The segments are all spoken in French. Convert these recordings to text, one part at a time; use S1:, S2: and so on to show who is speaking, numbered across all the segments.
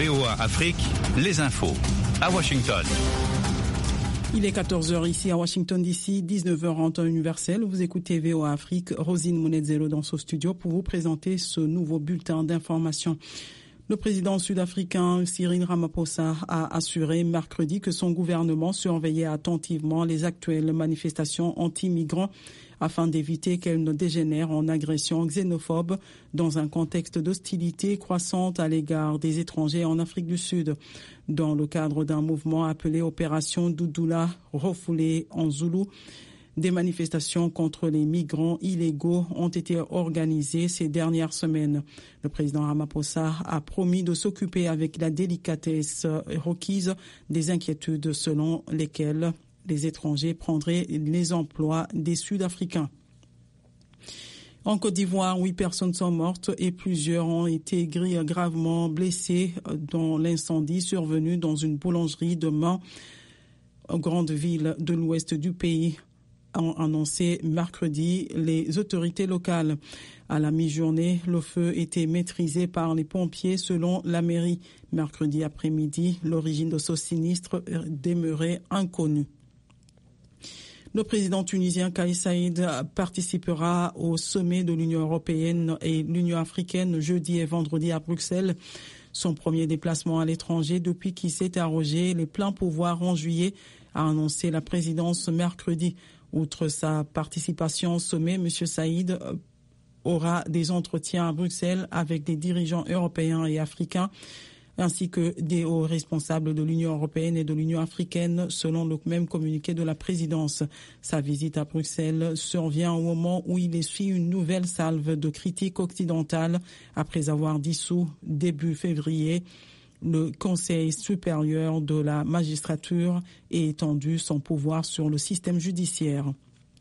S1: VOA Afrique, les infos. À Washington.
S2: Il est 14h ici à Washington DC, 19h en temps universel. Vous écoutez VOA Afrique, Rosine Mounedzelo dans ce studio pour vous présenter ce nouveau bulletin d'information. Le président sud-africain Cyril Ramaphosa a assuré mercredi que son gouvernement surveillait attentivement les actuelles manifestations anti-migrants afin d'éviter qu'elles ne dégénèrent en agressions xénophobes dans un contexte d'hostilité croissante à l'égard des étrangers en Afrique du Sud. Dans le cadre d'un mouvement appelé Opération Doudoula, refoulé en Zoulou, des manifestations contre les migrants illégaux ont été organisées ces dernières semaines. Le président Ramaphosa a promis de s'occuper avec la délicatesse requise des inquiétudes selon lesquelles les étrangers prendraient les emplois des Sud-Africains. En Côte d'Ivoire, 8 personnes sont mortes et plusieurs ont été gravement blessées dans l'incendie survenu dans une boulangerie de Mans, grande ville de l'ouest du pays, ont annoncé mercredi les autorités locales. À la mi-journée, le feu était maîtrisé par les pompiers selon la mairie. Mercredi après-midi, l'origine de ce sinistre demeurait inconnue. Le président tunisien Kais Saïed participera au sommet de l'Union européenne et l'Union africaine jeudi et vendredi à Bruxelles. Son premier déplacement à l'étranger depuis qu'il s'est arrogé les pleins pouvoirs en juillet, a annoncé la présidence mercredi. Outre sa participation au sommet, M. Saïd aura des entretiens à Bruxelles avec des dirigeants européens et africains, ainsi que des hauts responsables de l'Union européenne et de l'Union africaine, selon le même communiqué de la présidence. Sa visite à Bruxelles survient au moment où il essuie une nouvelle salve de critiques occidentales après avoir dissous début février le Conseil supérieur de la magistrature et étendu son pouvoir sur le système judiciaire.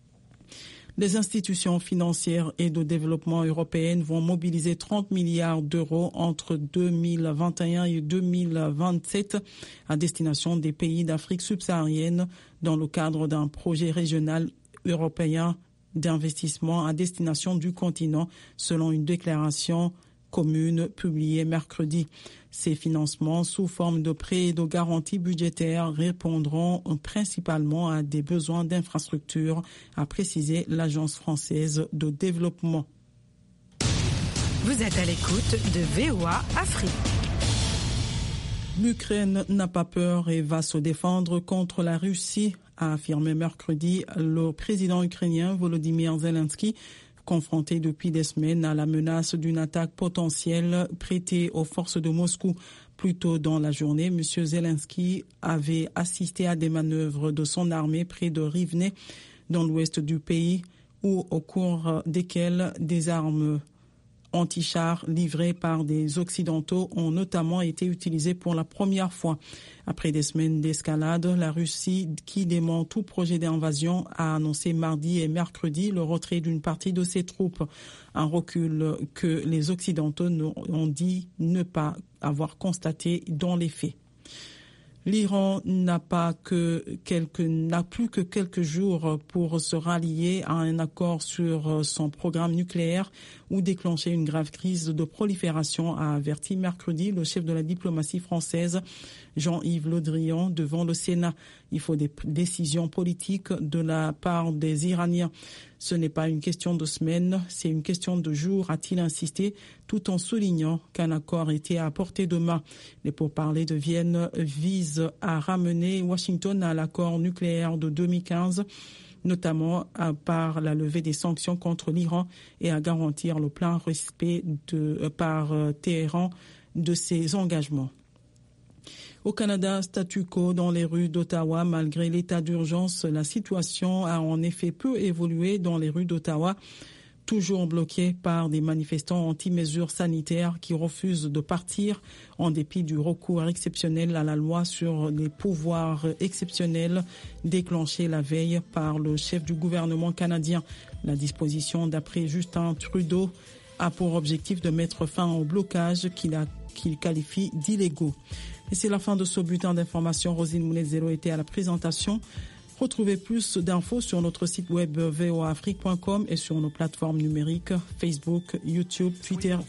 S2: Les institutions financières et de développement européennes vont mobiliser 30 milliards d'euros entre 2021 et 2027 à destination des pays d'Afrique subsaharienne dans le cadre d'un projet régional européen d'investissement à destination du continent, selon une déclaration commune publiée mercredi. Ces financements sous forme de prêts et de garanties budgétaires répondront principalement à des besoins d'infrastructures, a précisé l'Agence française de développement.
S3: Vous êtes à l'écoute de VOA Afrique.
S2: L'Ukraine n'a pas peur et va se défendre contre la Russie, a affirmé mercredi le président ukrainien Volodymyr Zelensky, confronté depuis des semaines à la menace d'une attaque potentielle prêtée aux forces de Moscou. Plus tôt dans la journée, M. Zelensky avait assisté à des manœuvres de son armée près de Rivne, dans l'ouest du pays, où au cours desquelles des armes anti-chars livrées par des Occidentaux ont notamment été utilisées pour la première fois. Après des semaines d'escalade, la Russie, qui dément tout projet d'invasion, a annoncé mardi et mercredi le retrait d'une partie de ses troupes. Un recul que les Occidentaux ont dit ne pas avoir constaté dans les faits. L'Iran n'a plus que quelques jours pour se rallier à un accord sur son programme nucléaire ou déclencher une grave crise de prolifération, a averti mercredi le chef de la diplomatie française, Jean-Yves Le Drian, devant le Sénat. Il faut des décisions politiques de la part des Iraniens. Ce n'est pas une question de semaines, c'est une question de jours, a-t-il insisté, tout en soulignant qu'un accord était à portée de main. Les pourparlers de Vienne visent à ramener Washington à l'accord nucléaire de 2015, notamment par la levée des sanctions contre l'Iran et à garantir le plein respect par Téhéran de ses engagements. Au Canada, statu quo dans les rues d'Ottawa. Malgré l'état d'urgence, la situation a en effet peu évolué dans les rues d'Ottawa, toujours bloquées par des manifestants anti-mesures sanitaires qui refusent de partir en dépit du recours exceptionnel à la loi sur les pouvoirs exceptionnels déclenché la veille par le chef du gouvernement canadien. La disposition, d'après Justin Trudeau, a pour objectif de mettre fin aux blocages qu'il qualifie d'illégaux. Et c'est la fin de ce bulletin d'information. Rosine Mounedzelo était à la présentation. Retrouvez plus d'infos sur notre site web voaafrique.com et sur nos plateformes numériques Facebook, YouTube, Twitter